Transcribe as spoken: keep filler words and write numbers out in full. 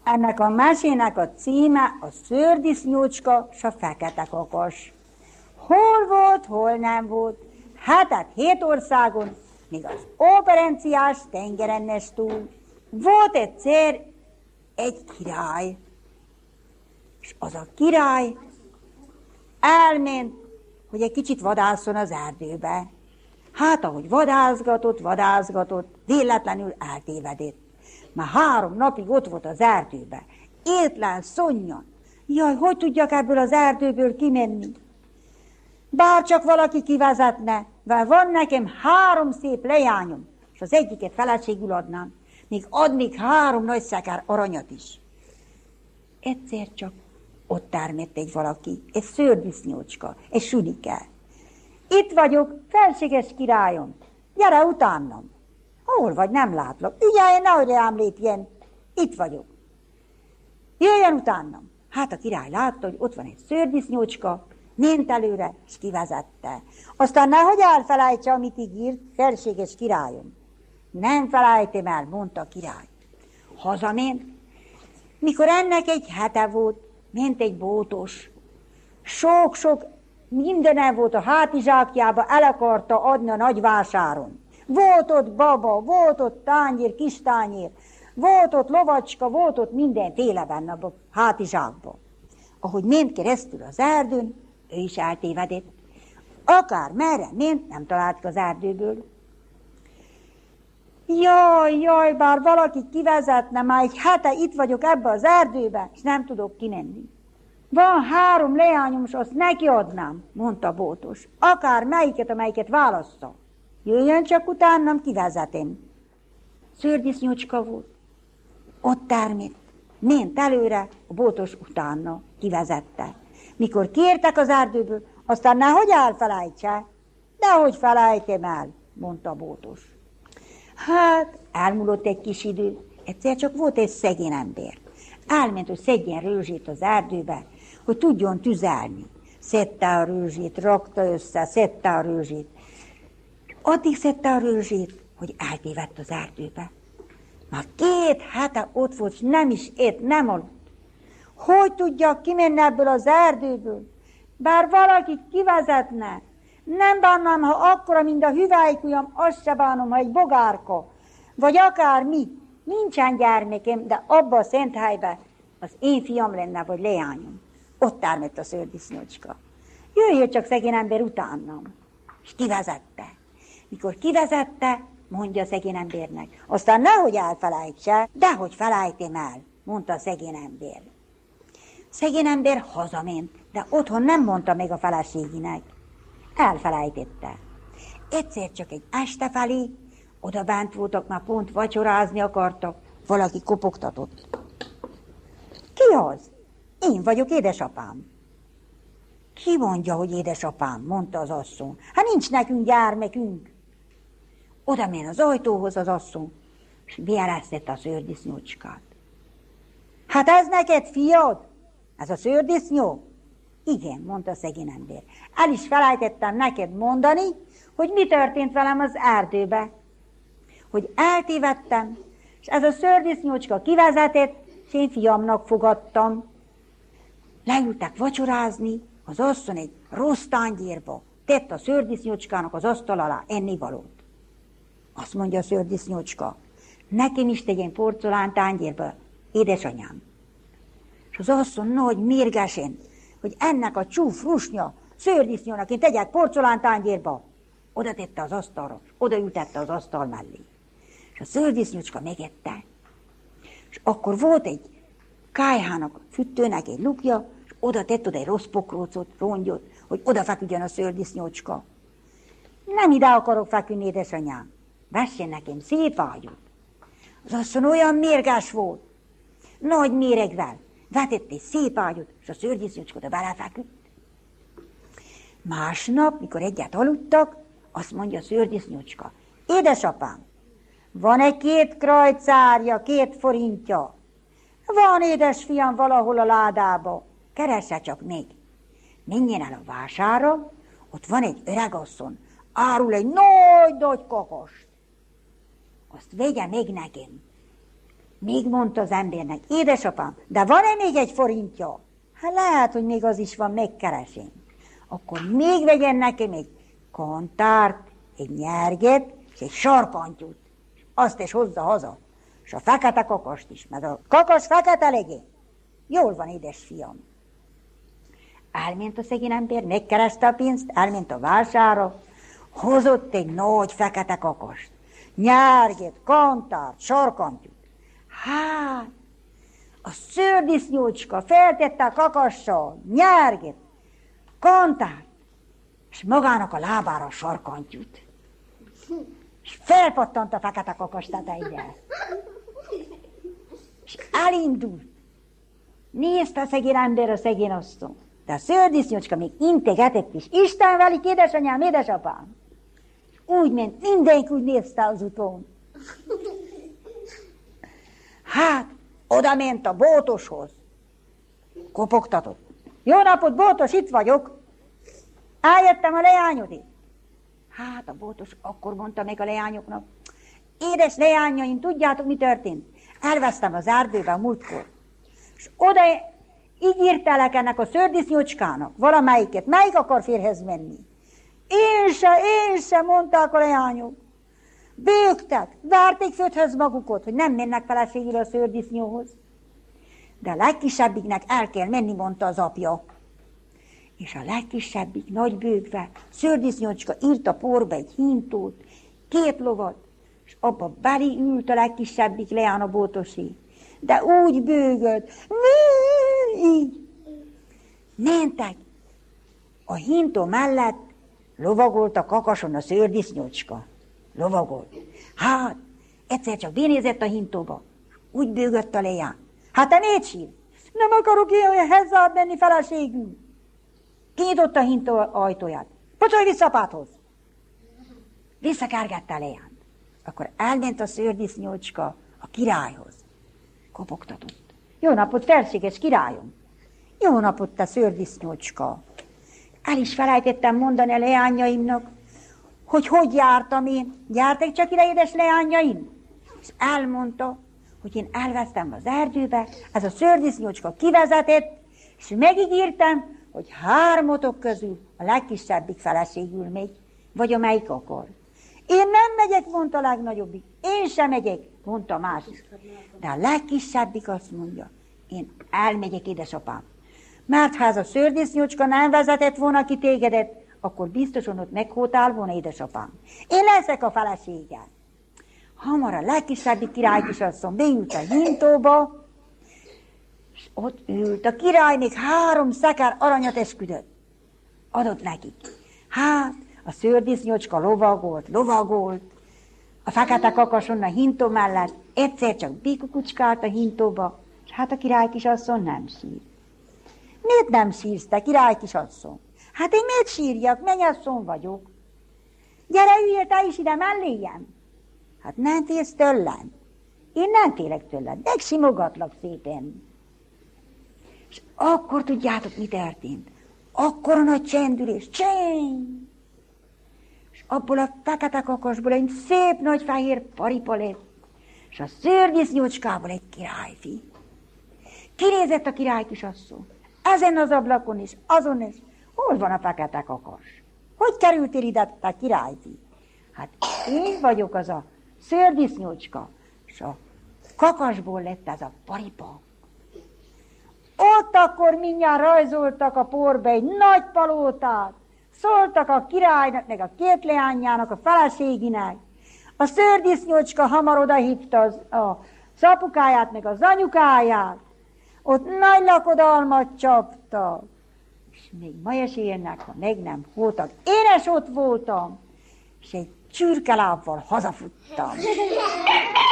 Ennek a mesének a címe a Szőrdisznócska s a fekete kakas. Hol volt, hol nem volt, hetet hét országon, míg az óperenciás tengeren túl. Volt egyszer egy király, és az a király elment, hogy egy kicsit vadászon az erdőbe. Hát, ahogy vadászgatott, vadászgatott, véletlenül eltévedett. Már három napig ott volt az erdőbe, étlen, szonnyan. Jaj, hogy tudjak ebből az erdőből kimenni? Bár csak valaki kivezetne, mert van nekem három szép leányom, és az egyiket feleségül adnám, még adnék három nagy szekár aranyat is. Egyszer csak ott termett egy valaki, egy szőrdisznócska, egy sudike. Itt vagyok, felséges királyom, gyere utánam. Hol vagy, nem látlak. Ügyeljen, nehogy rám lépjen. Itt vagyok. Jöjjön utánam. Hát a király látta, hogy ott van egy szőrdisznócska, ment előre, és kivezette. Aztán nehogy elfelejtse, amit ígírt, felséges királyom. Nem felejtem el, mondta a király. Hazament. Mikor ennek egy hete volt, ment egy bótos. Sok-sok mindenen volt a hátizsákjába, el akarta adni a nagy vásáron. Volt ott baba, volt ott tányér, kis tányér, volt ott lovacska, volt ott mindenféle benne a hátizsákba. Ahogy ment keresztül az erdőn, ő is eltévedett. Akár merre ment, nem talált az erdőből. Jaj, jaj, bár valaki kivezetne, már egy hete itt vagyok ebbe az erdőbe, és nem tudok kimenni. Van három leányom, és azt neki adnám, mondta bótos. Akár melyiket, amelyiket válassza. Jöjjön csak utánam, kivezetem. Szőrdisznócska volt. Ott termett. Ment előre, a bótos utána kivezette. Mikor kértek az erdőből, aztán nehogy elfelejtse. Dehogy felejtem el, mondta a bótos. Hát, elmúlott egy kis idő. Egyszer csak volt egy szegény ember. Elment, hogy szedjen rőzsét az erdőbe, hogy tudjon tüzelni. Szedte a rőzsét, rakta össze, szedte a rőzsét. Addig szedte a rőzsét, hogy eltévedt az erdőbe. Már két hete ott volt, és nem is ét, nem aludt. Hogy tudjak kimenni ebből az erdőből? Bár valaki kivezetne, nem bánnám, ha akkora, mint a hüvelykujjam, azt se bánom, ha egy bogárka, vagy akár mi. Nincsen gyermekem, de abba a szent helyben az én fiam lenne, vagy leányom. Ott termett a szőrdisznócska. Jöjjön csak szegény ember utánam. És kivezette. Mikor kivezette, mondja a szegény embernek. Aztán nehogy elfelejtse, dehogy felejtem el, mondta a szegény ember. Szegény ember hazament, de otthon nem mondta meg a feleségének. Elfelejtette. Egyszer csak egy este felé, oda bent voltak, már pont vacsorázni akartak, valaki kopogtatott. Ki az? Én vagyok, édesapám. Ki mondja, hogy édesapám, mondta az asszony. Hát nincs nekünk gyermekünk. Oda ment az ajtóhoz az asszony, és beeresztette a szőrdisznócskát. Hát ez neked, fiad? Ez a szőrdisznó? Igen, mondta a szegény ember. El is felejtettem neked mondani, hogy mi történt velem az erdőbe. Hogy eltévedtem, és ez a szőrdisznócska kivezetett, és én fiamnak fogadtam. Leültek vacsorázni, az asszony egy rossz tányérba tett a szőrdisznócskának az asztal alá ennivalót. Azt mondja a szőrdisznócska, nekem is tegyen porcelán tányérba, édesanyám. És az asszony nagy mérgesen, hogy ennek a csúf rusnya szőrdisznónak én tegyek porcelán tányérba, oda tette az asztalra, oda ültette az asztal mellé. És a szőrdisznócska megette. És akkor volt egy kályhának, füttőnek egy lukja, és oda tett oda egy rossz pokrócot, rongyot, hogy oda feküdjön a szőrdisznócska. Nem ide akarok feküdni, édesanyám. Vessen nekem szép ágyút. Az asszony olyan mérges volt, nagy méregvel. Vetett egy szép ágyút, és a szőrdisznócska oda belefeküdt. Másnap, mikor egyet aludtak, azt mondja a szőrdisznócska, édesapám, van egy két krajcárja, két forintja. Van, édesfiam, valahol a ládába. Keresse csak még. Menjen el a vásárra, ott van egy öregasszony, árul egy nagy-nagy kakast. Azt vegye még nekem. Még mondta az embernek, édesapám, de van-e még egy forintja? Hát lehet, hogy még az is van, megkeresem. Akkor még vegyen nekem egy kantárt, egy nyerget, és egy sarkantyút. Azt is hozza haza. És a fekete kakast is, mert a kakas fekete legyen. Jól van, édes fiam. Elment a szegény ember, megkereste a pénzt, elment a vásárra, hozott egy nagy fekete kakast. Nyerget, kantárt, sarkantyút. Hát, a szőrdisznócska feltette a kakassal, nyerget, kantárt, és magának a lábára a sarkantyút. És felpattant a fekete kakas tetejére. És elindult. Nézte a szegény ember a szegény asszony. De a szőrdisznócska még integetett is. Isten velik, édesanyám, édesapám. Úgy ment, mindenki úgy nézte az utón. Hát, oda ment a bótoshoz. Kopogtatott. Jó napot, bótos, itt vagyok. Eljöttem a leányodét. Hát a bótos akkor mondta meg a leányoknak. Édes leányaim, tudjátok, mi történt? Elvesztem az erdőbe a múltkor. És oda ígértelek ennek a szőrdisznócskának, valamelyiket. Melyik akar férhez menni? Én se, én se, mondták a leányok. Bőgtek, várték földhöz magukat, hogy nem mennek feleségül a szőrdisznóhoz. De a legkisebbiknek el kell menni, mondta az apja. És a legkisebbik nagy bőgve, szőrdisznócska írt a porba egy hintót, két lovat, és abba beli ült a legkisebbik leán a bótosé. De úgy bőgött, így. Mentek. A hintó mellett lovagolt a kakason a szőrdisznócska. Lovagolt. Hát, egyszer csak benézett a hintóba. Úgy bőgött a leán. Hát te miért sír? Nem akarok ilyen hezzád menni feleségül. Kinyitotta a hintó ajtóját. Pocsolj vissza apádhoz. Visszakárgette a leánt. Akkor elment a szőrdisznócska a királyhoz. Kopogtatott. Jó napot, felséges királyom! Jó napot, te szőrdisznócska! El is felejtettem mondani a leányaimnak, hogy hogy jártam én. Gyártak csak ide, édes leányaim? És elmondta, hogy én elvesztem az erdőbe, ez a szőrdisznócska kivezetett, és megígértem, hogy hármatok közül a legkisebbik feleségül megy, vagy amelyik akar. Én nem megyek, mondta a legnagyobbik. Én sem megyek, mondta a másik. De a legkisebbik azt mondja, én elmegyek, édesapám. Mert ha ez a szőrdisznócska nem vezetett volna ki tégedet, akkor biztosan ott meghótál volna, édesapám. Én leszek a feleségem. Hamar a legkisebbik királykisasszony beült a hintóba, és ott ült. A király még három szekár aranyat esküdött. Adott nekik. Hát, a szőrdisznócska lovagolt, lovagolt, a fekete kakason a hintó mellett egyszer csak bikukucskált a hintóba, és hát a királykisasszony nem sír. Miért nem sírsz, te királykisasszony? Hát én miért sírjak? Mennyasszony vagyok. Gyere, üljél te is ide melléjem. Hát nem félsz tőlem? Én nem félek tőled, megsimogatlak szépen. És akkor tudjátok, mi történt? Akkor a nagy csendülés, csend! És abból a fekete kakasból egy szép nagy fehér paripa lett, és a szőrdisznócskából egy királyfi. Kinézett a királykisasszony. Ezen az ablakon is, azon is. Hol van a fekete kakas? Hogy kerültél ide, te királyfi? Hát én vagyok az a szőrdisznócska, és a kakasból lett ez a paripa. Ott akkor mindjárt rajzoltak a porba egy nagy palótát, szóltak a királynak, meg a két leányának, a feleséginek. A szőrdisznócska hamar odahívta az, a szapukáját, meg az anyukáját. Ott nagy lakodalmat csaptak. És még ma is élnek, ha meg nem voltak. Én is ott voltam, és egy csürkelábbal hazafuttam.